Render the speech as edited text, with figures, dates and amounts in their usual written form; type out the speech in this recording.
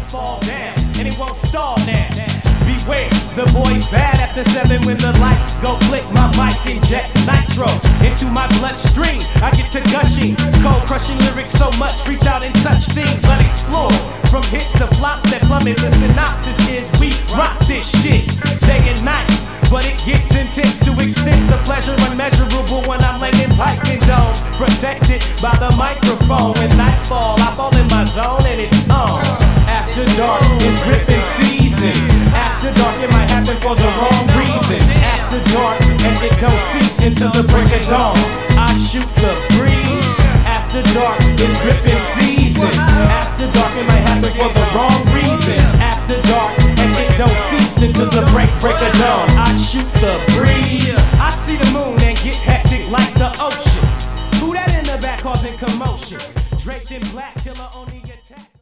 fall down, and it won't stall now. Beware, the boy's bad after 7 when the lights go click. My mic injects nitro into my bloodstream. I get to gushing, cold crushing lyrics so much. Reach out and touch things unexplored. From hits to flops that plummet. The synopsis is we rock this shit day and night. But it gets intense to extents of pleasure unmeasurable when I'm laying pipe in domes. Protected by the microphone. When nightfall, I fall in my zone and it's on. After dark, it's ripping season. After dark, it might happen for the wrong reasons. After dark, and it don't cease until the break of dawn. I shoot the breeze. After dark, it's ripping season. After dark, it might happen for the wrong reasons. After dark, and it don't cease until the break of dawn. I shoot the breeze. I see the moon and get hectic like the ocean. Who that in the back causing commotion? Draped in black, killer on the